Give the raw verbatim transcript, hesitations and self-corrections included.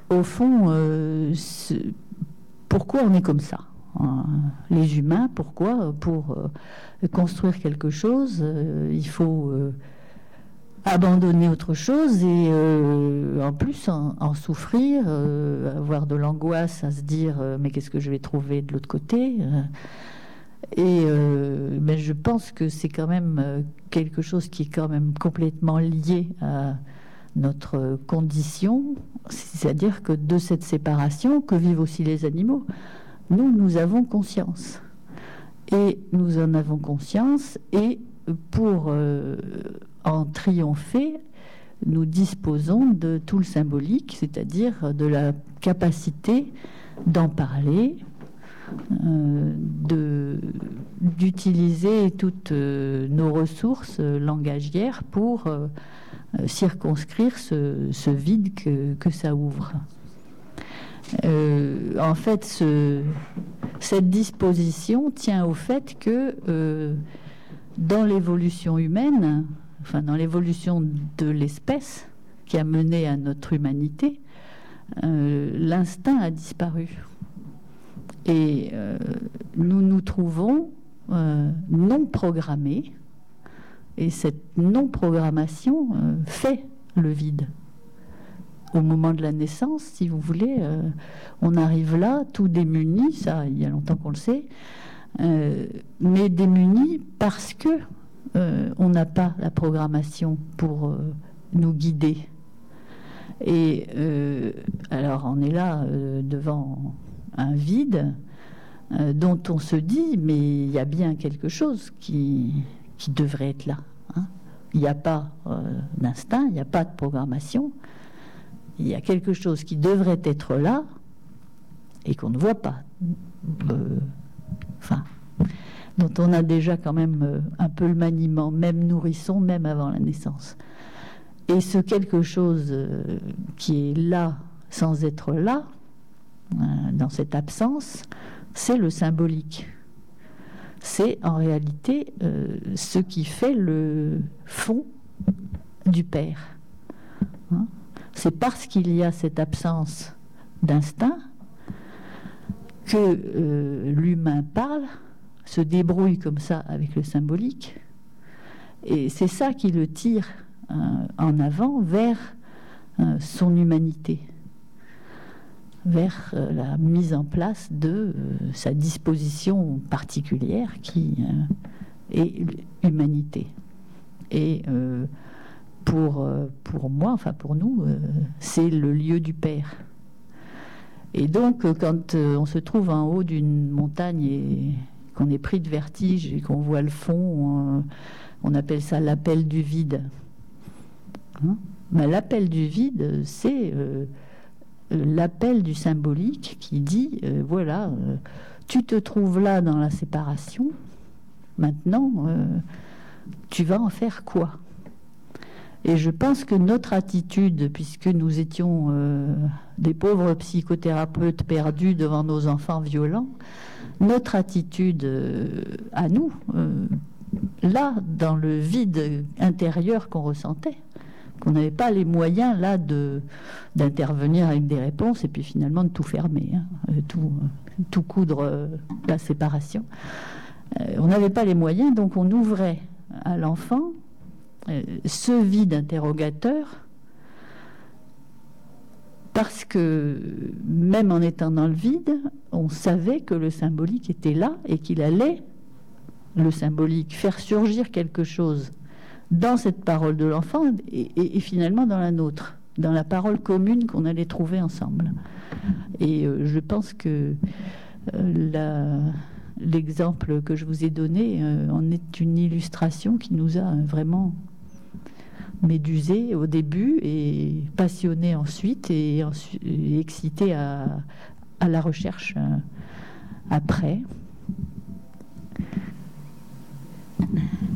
au fond, euh, pourquoi on est comme ça, hein, les humains, pourquoi? Pour euh, construire quelque chose, euh, il faut euh, abandonner autre chose et euh, en plus en, en souffrir, euh, avoir de l'angoisse à se dire euh, mais qu'est-ce que je vais trouver de l'autre côté, euh, et euh, mais je pense que c'est quand même euh, quelque chose qui est quand même complètement lié à notre condition, c'est-à-dire que de cette séparation que vivent aussi les animaux, nous, nous avons conscience. Et nous en avons conscience, et pour euh, en triompher, nous disposons de tout le symbolique, c'est-à-dire de la capacité d'en parler, euh, de, d'utiliser toutes euh, nos ressources euh, langagières pour euh, circonscrire ce, ce vide que, que ça ouvre. Euh, en fait, ce, cette disposition tient au fait que euh, dans l'évolution humaine, enfin dans l'évolution de l'espèce qui a mené à notre humanité, euh, l'instinct a disparu. Et euh, nous nous trouvons euh, non programmés, et cette non-programmation euh, fait le vide. Au moment de la naissance, si vous voulez, euh, on arrive là, tout démuni, ça, il y a longtemps qu'on le sait, euh, mais démuni parce que euh, on n'a pas la programmation pour euh, nous guider. Et euh, alors, on est là euh, devant un vide euh, dont on se dit, mais il y a bien quelque chose qui, qui devrait être là. Hein. Il n'y a pas euh, d'instinct, il n'y a pas de programmation. Il y a quelque chose qui devrait être là et qu'on ne voit pas. Euh, enfin, dont on a déjà quand même euh, un peu le maniement, même nourrisson, même avant la naissance. Et ce quelque chose euh, qui est là sans être là, euh, dans cette absence, c'est le symbolique. C'est en réalité euh, ce qui fait le fond du Père. Hein? C'est parce qu'il y a cette absence d'instinct que euh, l'humain parle, se débrouille comme ça avec le symbolique, et c'est ça qui le tire euh, en avant vers euh, son humanité, vers euh, la mise en place de euh, sa disposition particulière qui euh, est l'humanité. Et euh, Pour, euh, pour moi, enfin pour nous, euh, c'est le lieu du Père. Et donc, euh, quand euh, on se trouve en haut d'une montagne et qu'on est pris de vertige et qu'on voit le fond, on, on appelle ça l'appel du vide. Hein? Mais l'appel du vide, c'est euh, l'appel du symbolique qui dit, euh, voilà, euh, tu te trouves là dans la séparation, maintenant, euh, tu vas en faire quoi ? Et je pense que notre attitude, puisque nous étions euh, des pauvres psychothérapeutes perdus devant nos enfants violents, notre attitude euh, à nous, euh, là, dans le vide intérieur qu'on ressentait, qu'on n'avait pas les moyens, là, de, d'intervenir avec des réponses et puis finalement de tout fermer, hein, tout, tout coudre euh, la séparation. Euh, on n'avait pas les moyens, donc on ouvrait à l'enfant ce vide interrogateur, parce que même en étant dans le vide, on savait que le symbolique était là et qu'il allait, le symbolique, faire surgir quelque chose dans cette parole de l'enfant et, et, et finalement dans la nôtre, dans la parole commune qu'on allait trouver ensemble. Et euh, je pense que euh, la... l'exemple que je vous ai donné euh, en est une illustration qui nous a vraiment médusé au début et passionné ensuite et, ensuite, et excité à, à la recherche euh, après.